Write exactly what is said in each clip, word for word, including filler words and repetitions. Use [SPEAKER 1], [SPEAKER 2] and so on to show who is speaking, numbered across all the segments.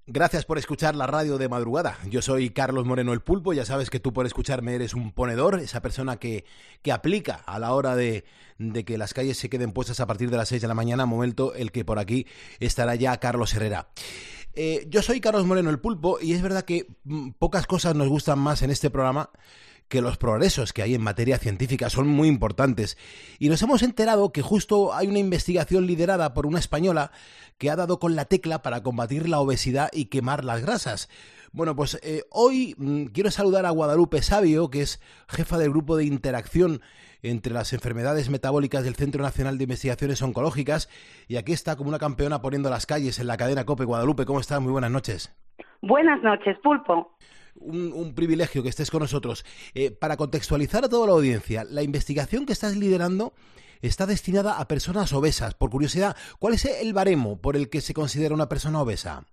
[SPEAKER 1] Gracias por escuchar la radio de madrugada. Yo soy Carlos Moreno el Pulpo. Ya sabes que tú por escucharme eres un ponedor, esa persona que, que aplica a la hora de, de que las calles se queden puestas a partir de las seis de la mañana, momento el que por aquí estará ya Carlos Herrera. Eh, yo soy Carlos Moreno el Pulpo y es verdad que mm, pocas cosas nos gustan más en este programa que los progresos que hay en materia científica. Son muy importantes. Y nos hemos enterado que justo hay una investigación liderada por una española que ha dado con la tecla para combatir la obesidad y quemar las grasas. Bueno, pues eh, hoy mmm, quiero saludar a Guadalupe Sabio, que es jefa del grupo de interacción entre las enfermedades metabólicas del Centro Nacional de Investigaciones Oncológicas, y aquí está como una campeona poniendo las calles en la cadena COPE. Guadalupe, ¿cómo estás? Muy buenas noches.
[SPEAKER 2] Buenas noches, Pulpo.
[SPEAKER 1] Un, un privilegio que estés con nosotros. Eh, para contextualizar a toda la audiencia, la investigación que estás liderando está destinada a personas obesas. Por curiosidad, ¿cuál es el baremo por el que se considera una persona obesa?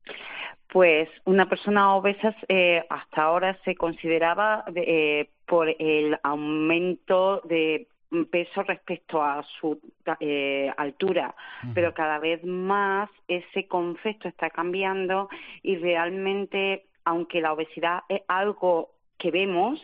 [SPEAKER 2] Pues una persona obesa eh, hasta ahora se consideraba eh, por el aumento de peso respecto a su eh, altura, uh-huh. Pero cada vez más ese concepto está cambiando y realmente, aunque la obesidad es algo que vemos,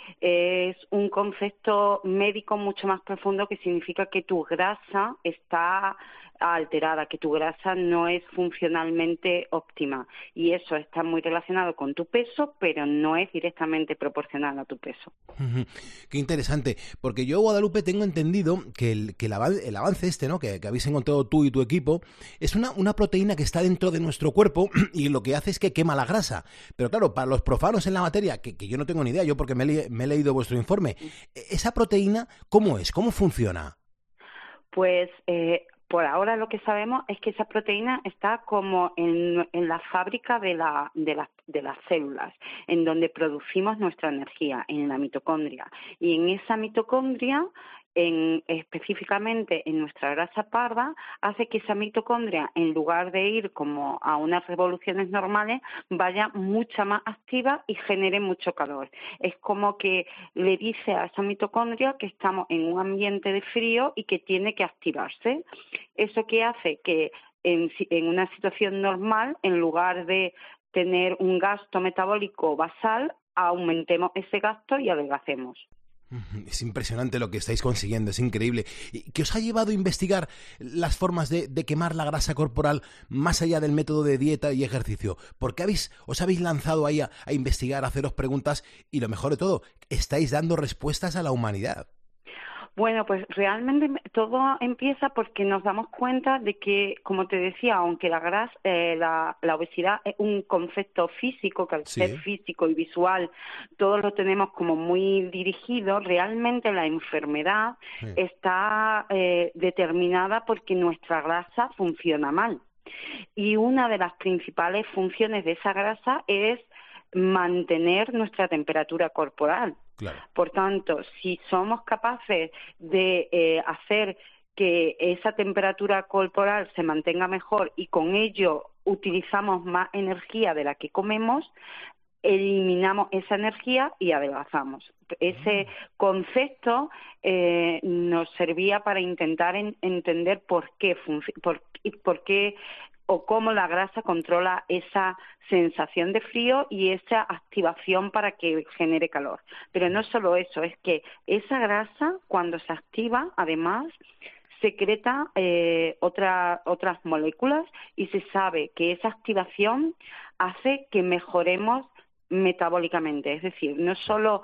[SPEAKER 2] es un concepto médico mucho más profundo que significa que tu grasa está alterada, que tu grasa no es funcionalmente óptima, y eso está muy relacionado con tu peso, pero no es directamente proporcional a tu peso.
[SPEAKER 1] Uh-huh. Qué interesante, porque yo, Guadalupe, tengo entendido que el, que el, avance, el avance este, ¿no?, que, que habéis encontrado tú y tu equipo, es una, una proteína que está dentro de nuestro cuerpo y lo que hace es que quema la grasa. Pero claro, para los profanos en la materia, que, que yo no tengo ni idea, yo porque me, le, me he leído vuestro informe, ¿esa proteína cómo es? ¿Cómo funciona?
[SPEAKER 2] Pues eh, por ahora lo que sabemos es que esa proteína está como en, en la fábrica de, la, de, la, de las células, en donde producimos nuestra energía, en la mitocondria. Y en esa mitocondria, en, específicamente en nuestra grasa parda, hace que esa mitocondria, en lugar de ir como a unas revoluciones normales, vaya mucha más activa y genere mucho calor. Es como que le dice a esa mitocondria que estamos en un ambiente de frío y que tiene que activarse. Eso que hace que en, en una situación normal, en lugar de tener un gasto metabólico basal, aumentemos ese gasto y adelgacemos.
[SPEAKER 1] Es impresionante lo que estáis consiguiendo, es increíble. ¿Qué os ha llevado a investigar las formas de, de quemar la grasa corporal más allá del método de dieta y ejercicio? ¿Por qué habéis, os habéis lanzado ahí a, a investigar, a haceros preguntas y, lo mejor de todo, estáis dando respuestas a la humanidad?
[SPEAKER 2] Bueno, pues realmente todo empieza porque nos damos cuenta de que, como te decía, aunque la grasa, eh, la, la obesidad es un concepto físico, que al sí. ser físico y visual todos lo tenemos como muy dirigido, realmente la enfermedad sí. está eh, determinada porque nuestra grasa funciona mal. Y una de las principales funciones de esa grasa es mantener nuestra temperatura corporal.
[SPEAKER 1] Claro.
[SPEAKER 2] Por tanto, si somos capaces de eh, hacer que esa temperatura corporal se mantenga mejor y con ello utilizamos más energía de la que comemos, eliminamos esa energía y adelgazamos. Ese concepto eh, nos servía para intentar en, entender por qué, func- por, por qué o cómo la grasa controla esa sensación de frío y esa activación para que genere calor. Pero no solo eso, es que esa grasa, cuando se activa, además, secreta eh, otra, otras moléculas y se sabe que esa activación hace que mejoremos metabólicamente. Es decir, no solo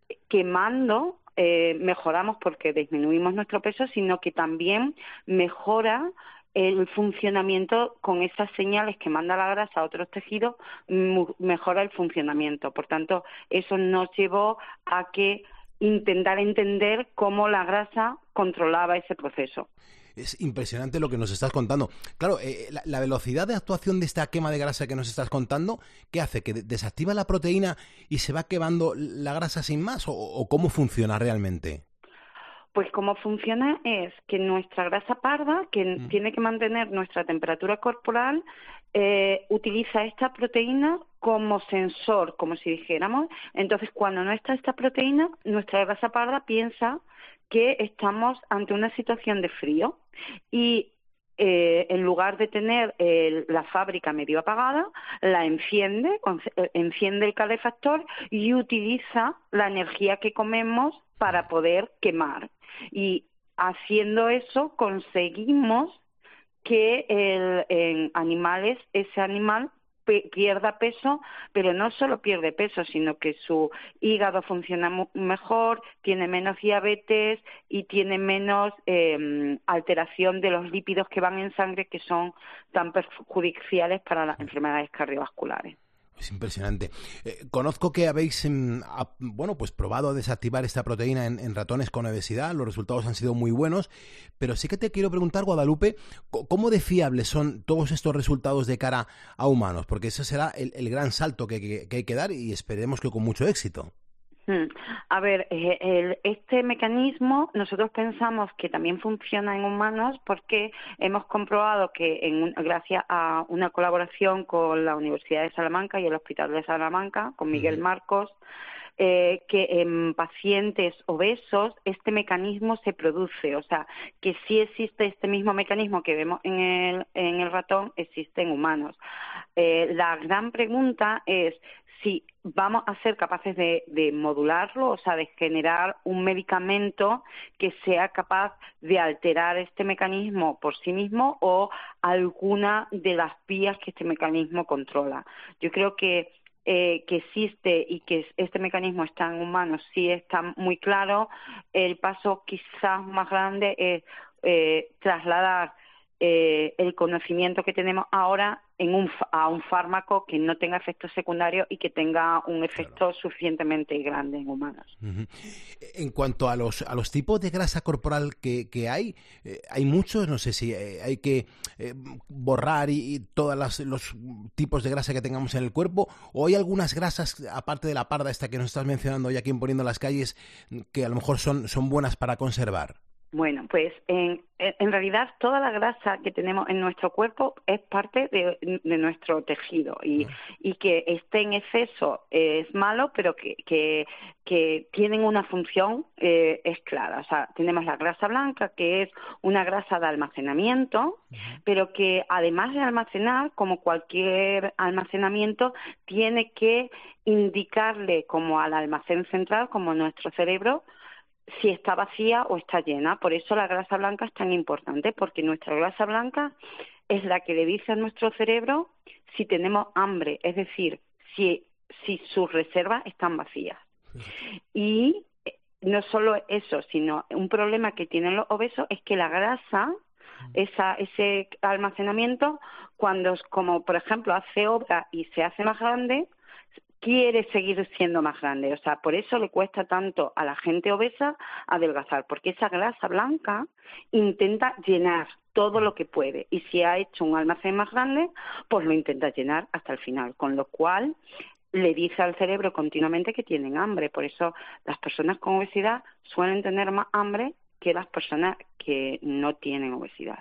[SPEAKER 2] quemando eh, mejoramos porque disminuimos nuestro peso, sino que también mejora el funcionamiento con esas señales que manda la grasa a otros tejidos, mejora el funcionamiento. Por tanto, eso nos llevó a que intentar entender cómo la grasa controlaba ese proceso.
[SPEAKER 1] Es impresionante lo que nos estás contando. Claro, eh, la, la velocidad de actuación de esta quema de grasa que nos estás contando, ¿qué hace? ¿Que desactiva la proteína y se va quemando la grasa sin más? ¿O, o cómo funciona realmente?
[SPEAKER 2] Pues cómo funciona es que nuestra grasa parda, que mm. tiene que mantener nuestra temperatura corporal, eh, utiliza esta proteína como sensor, como si dijéramos. Entonces, cuando no está esta proteína, nuestra grasa parda piensa que estamos ante una situación de frío y eh, en lugar de tener eh, la fábrica medio apagada, la enciende, enciende el calefactor y utiliza la energía que comemos para poder quemar. Y haciendo eso conseguimos que el, en animales, ese animal pierda peso, pero no solo pierde peso, sino que su hígado funciona mejor, tiene menos diabetes y tiene menos eh, alteración de los lípidos que van en sangre, que son tan perjudiciales para las enfermedades cardiovasculares.
[SPEAKER 1] Es impresionante. Eh, conozco que habéis, eh, a, bueno, pues probado desactivar esta proteína en, en ratones con obesidad. Los resultados han sido muy buenos, pero sí que te quiero preguntar, Guadalupe, ¿cómo de fiables son todos estos resultados de cara a humanos? Porque ese será el, el gran salto que, que, que hay que dar y esperemos que con mucho éxito.
[SPEAKER 2] A ver, el, este mecanismo nosotros pensamos que también funciona en humanos porque hemos comprobado que en, gracias a una colaboración con la Universidad de Salamanca y el Hospital de Salamanca, con Miguel Marcos, eh, que en pacientes obesos este mecanismo se produce, o sea, que sí existe este mismo mecanismo que vemos en el, en el ratón, existe en humanos. Eh, la gran pregunta es si vamos a ser capaces de, de modularlo, o sea, de generar un medicamento que sea capaz de alterar este mecanismo por sí mismo o alguna de las vías que este mecanismo controla. Yo creo que eh, que existe y que este mecanismo está en humanos sí está muy claro. El paso quizás más grande es eh, trasladar eh, el conocimiento que tenemos ahora en un, a un fármaco que no tenga efectos secundarios y que tenga un efecto claro. suficientemente grande en humanos.
[SPEAKER 1] Uh-huh. En cuanto a los a los tipos de grasa corporal que, que hay, eh, hay muchos, no sé si eh, hay que eh, borrar y, y todos los tipos de grasa que tengamos en el cuerpo, o hay algunas grasas, aparte de la parda esta que nos estás mencionando ya aquí en Poniendo las Calles, que a lo mejor son, son buenas para conservar.
[SPEAKER 2] Bueno, pues en, en realidad toda la grasa que tenemos en nuestro cuerpo es parte de, de nuestro tejido y, y que esté en exceso es malo, pero que, que, que tienen una función eh, es clara. O sea, tenemos la grasa blanca, que es una grasa de almacenamiento, pero que además de almacenar, como cualquier almacenamiento, tiene que indicarle como al almacén central, como nuestro cerebro, si está vacía o está llena. Por eso la grasa blanca es tan importante, porque nuestra grasa blanca es la que le dice a nuestro cerebro si tenemos hambre, es decir, si, si sus reservas están vacías. Y no solo eso, sino un problema que tienen los obesos es que la grasa, esa, ese almacenamiento, cuando, como por ejemplo hace obra y se hace más grande, quiere seguir siendo más grande. O sea, por eso le cuesta tanto a la gente obesa adelgazar, porque esa grasa blanca intenta llenar todo lo que puede. Y si ha hecho un almacén más grande, pues lo intenta llenar hasta el final. Con lo cual, le dice al cerebro continuamente que tienen hambre. Por eso las personas con obesidad suelen tener más hambre que las personas que no tienen obesidad.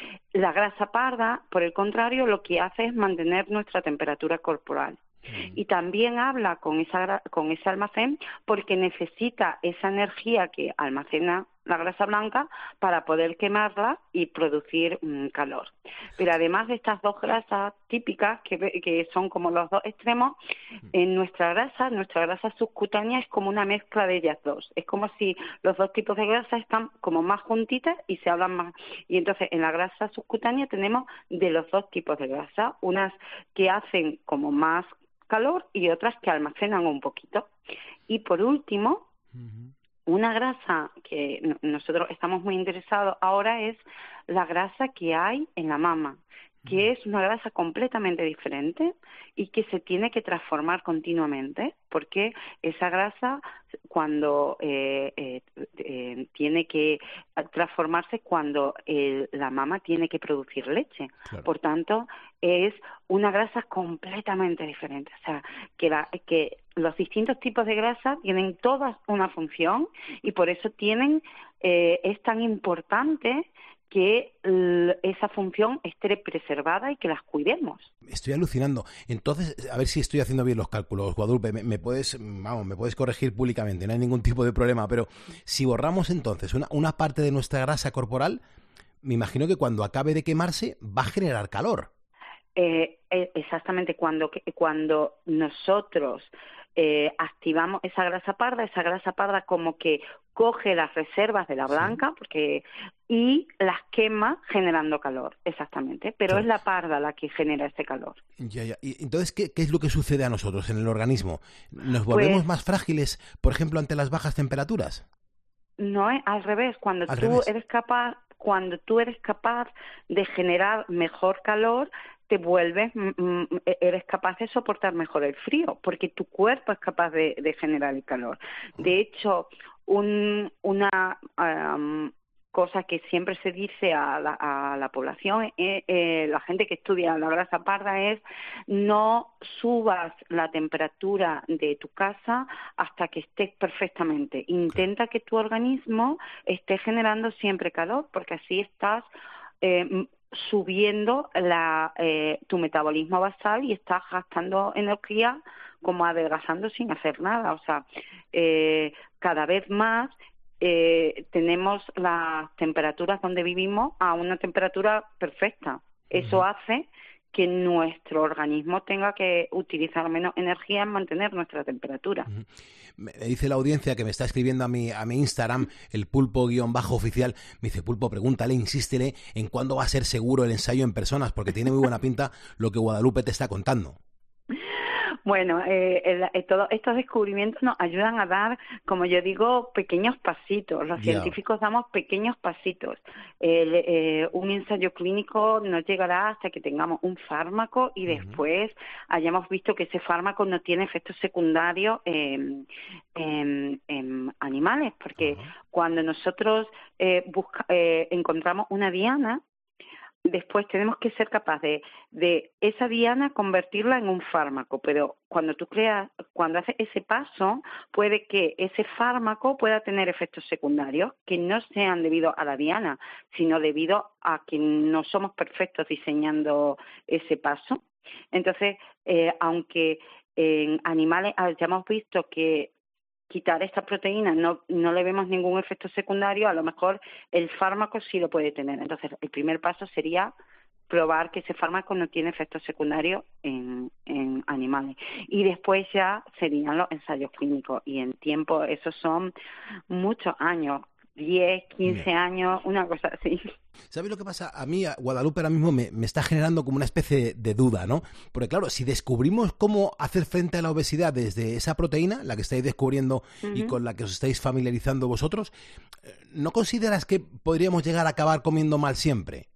[SPEAKER 2] La grasa parda, por el contrario, lo que hace es mantener nuestra temperatura corporal. Y también habla con esa con ese almacén porque necesita esa energía que almacena la grasa blanca para poder quemarla y producir um, calor. Pero además de estas dos grasas típicas, que, que son como los dos extremos, en nuestra grasa, nuestra grasa subcutánea es como una mezcla de ellas dos. Es como si los dos tipos de grasa están como más juntitas y se hablan más. Y entonces en la grasa subcutánea tenemos de los dos tipos de grasa, unas que hacen como más calor y otras que almacenan un poquito. Y por último, uh-huh. una grasa que nosotros estamos muy interesados ahora es la grasa que hay en la mama, que es una grasa completamente diferente y que se tiene que transformar continuamente, porque esa grasa cuando eh, eh, eh, tiene que transformarse cuando eh, la mama tiene que producir leche. Claro. Por tanto, es una grasa completamente diferente. O sea, que, la, que los distintos tipos de grasa tienen todas una función y por eso tienen eh, es tan importante que l- esa función esté preservada y que las cuidemos.
[SPEAKER 1] Estoy alucinando. Entonces, a ver si estoy haciendo bien los cálculos, Guadalupe. Me, me puedes, vamos, me puedes corregir públicamente, no hay ningún tipo de problema. Pero si borramos entonces una, una parte de nuestra grasa corporal, me imagino que cuando acabe de quemarse va a generar calor.
[SPEAKER 2] Eh, eh, exactamente, cuando, cuando nosotros eh, activamos esa grasa parda, esa grasa parda como que coge las reservas de la blanca, sí, porque y las quema generando calor, exactamente. Pero claro, es la parda la que genera ese calor.
[SPEAKER 1] Ya, ya. Y entonces, ¿qué, ¿qué es lo que sucede a nosotros en el organismo? ¿Nos volvemos pues, más frágiles, por ejemplo, ante las bajas temperaturas?
[SPEAKER 2] No, es al revés. Cuando
[SPEAKER 1] al
[SPEAKER 2] tú
[SPEAKER 1] revés.
[SPEAKER 2] eres capaz, cuando tú eres capaz de generar mejor calor, te vuelves, mm, eres capaz de soportar mejor el frío, porque tu cuerpo es capaz de, de generar el calor. De hecho, un, una um, cosa que siempre se dice a la, a la población, eh, eh, la gente que estudia la grasa parda, es no subas la temperatura de tu casa hasta que estés perfectamente. Intenta que tu organismo esté generando siempre calor, porque así estás eh, subiendo la, eh, tu metabolismo basal y estás gastando energía como adelgazando sin hacer nada. O sea, eh, cada vez más eh, tenemos las temperaturas donde vivimos a una temperatura perfecta. Eso uh-huh. hace que nuestro organismo tenga que utilizar menos energía en mantener nuestra temperatura.
[SPEAKER 1] Uh-huh. Me dice la audiencia que me está escribiendo a mi, a mi Instagram, el pulpo-oficial, me dice, Pulpo, pregúntale, insístele en cuándo va a ser seguro el ensayo en personas, porque tiene muy buena pinta lo que Guadalupe te está contando.
[SPEAKER 2] Bueno, eh, el, el, todos estos descubrimientos nos ayudan a dar, como yo digo, pequeños pasitos. Los yeah. científicos damos pequeños pasitos. El, eh, un ensayo clínico no llegará hasta que tengamos un fármaco y uh-huh. después hayamos visto que ese fármaco no tiene efectos secundarios en, en, en animales, porque uh-huh. cuando nosotros eh, busca, eh, encontramos una diana, después tenemos que ser capaces de, de esa diana convertirla en un fármaco, pero cuando tú creas, cuando haces ese paso, puede que ese fármaco pueda tener efectos secundarios que no sean debido a la diana, sino debido a que no somos perfectos diseñando ese paso. Entonces, eh, aunque en animales hayamos visto que quitar esta proteína no, no le vemos ningún efecto secundario, a lo mejor el fármaco sí lo puede tener. Entonces, el primer paso sería probar que ese fármaco no tiene efectos secundarios en, en animales. Y después ya serían los ensayos clínicos. Y en tiempo, esos son muchos años, diez, quince Bien. años, una cosa así.
[SPEAKER 1] ¿Sabes lo que pasa? A mí, a Guadalupe, ahora mismo me, me está generando como una especie de duda, ¿no? Porque claro, si descubrimos cómo hacer frente a la obesidad desde esa proteína, la que estáis descubriendo uh-huh. y con la que os estáis familiarizando vosotros, ¿no consideras que podríamos llegar a acabar comiendo mal siempre?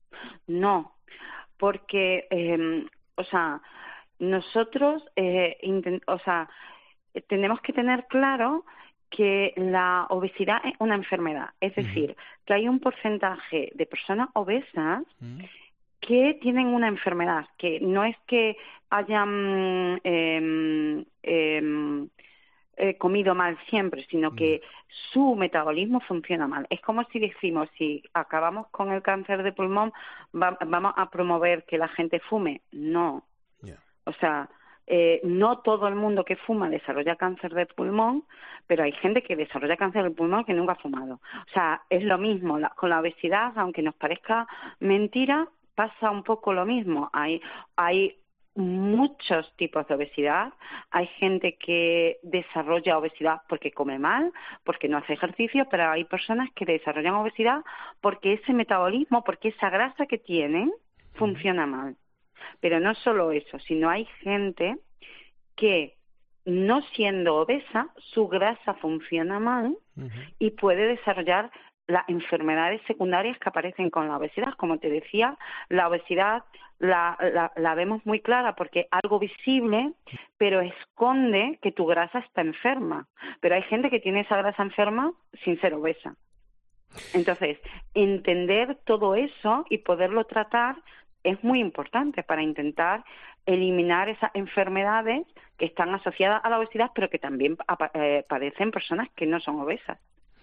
[SPEAKER 2] No, porque, eh, o sea, nosotros, eh, intent- o sea, tenemos que tener claro que la obesidad es una enfermedad, es decir, uh-huh. que hay un porcentaje de personas obesas uh-huh. que tienen una enfermedad, que no es que hayan eh, eh, eh, comido mal siempre, sino uh-huh. que su metabolismo funciona mal. Es como si decimos, si acabamos con el cáncer de pulmón, va, vamos a promover que la gente fume. No, yeah. o sea... Eh, no todo el mundo que fuma desarrolla cáncer de pulmón, pero hay gente que desarrolla cáncer de pulmón que nunca ha fumado. O sea, es lo mismo la, con la obesidad, aunque nos parezca mentira, pasa un poco lo mismo. Hay, hay muchos tipos de obesidad. Hay gente que desarrolla obesidad porque come mal, porque no hace ejercicio, pero hay personas que desarrollan obesidad porque ese metabolismo, porque esa grasa que tienen, funciona mal. Pero no solo eso, sino hay gente que, no siendo obesa, su grasa funciona mal uh-huh. y puede desarrollar las enfermedades secundarias que aparecen con la obesidad. Como te decía, la obesidad la, la, la vemos muy clara porque es algo visible, pero esconde que tu grasa está enferma. Pero hay gente que tiene esa grasa enferma sin ser obesa. Entonces, entender todo eso y poderlo tratar es muy importante para intentar eliminar esas enfermedades que están asociadas a la obesidad, pero que también eh, padecen personas que no son obesas.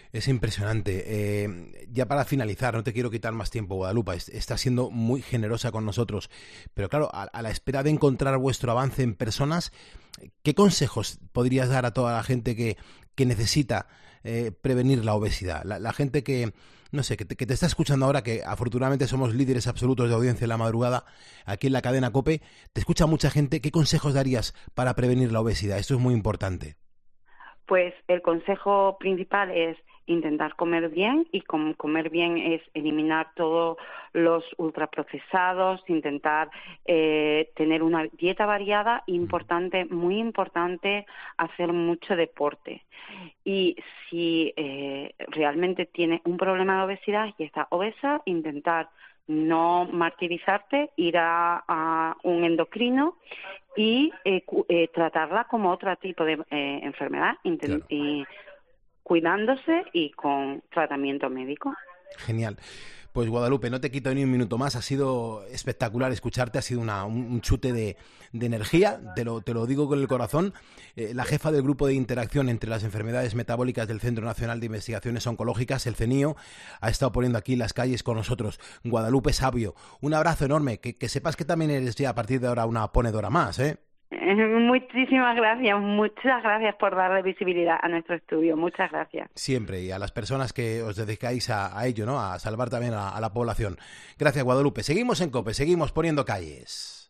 [SPEAKER 1] Es impresionante. Eh, ya para finalizar, no te quiero quitar más tiempo, Guadalupe, estás siendo muy generosa con nosotros, pero claro, a, a la espera de encontrar vuestro avance en personas, ¿qué consejos podrías dar a toda la gente que, que necesita eh, prevenir la obesidad? La, la gente que, no sé, que te, que te está escuchando ahora, que afortunadamente somos líderes absolutos de audiencia en la madrugada, aquí en la cadena COPE, te escucha mucha gente. ¿Qué consejos darías para prevenir la obesidad? Esto es muy importante.
[SPEAKER 2] Pues el consejo principal es intentar comer bien, y com- comer bien es eliminar todos los ultraprocesados, intentar eh, tener una dieta variada, importante, muy importante, hacer mucho deporte. Y si eh, realmente tienes un problema de obesidad y estás obesa, intentar no martirizarte, ir a, a un endocrino y eh, cu- eh, tratarla como otro tipo de eh, enfermedad, intent-
[SPEAKER 1] Claro.
[SPEAKER 2] y cuidándose y con tratamiento médico.
[SPEAKER 1] Genial. Pues Guadalupe, no te quito ni un minuto más, ha sido espectacular escucharte, ha sido una, un, un chute de, de energía, te lo, te lo digo con el corazón. Eh, la jefa del Grupo de Interacción entre las Enfermedades Metabólicas del Centro Nacional de Investigaciones Oncológicas, el CENIO, ha estado poniendo aquí las calles con nosotros. Guadalupe Sabio, un abrazo enorme, que, que sepas que también eres ya a partir de ahora una ponedora más, ¿eh?
[SPEAKER 2] Eh, Muchísimas gracias, muchas gracias por darle visibilidad a nuestro estudio, muchas gracias.
[SPEAKER 1] Siempre, y a las personas que os dedicáis a, a ello, ¿no? A salvar también a, a la población. Gracias, Guadalupe. Seguimos en COPE, seguimos poniendo calles.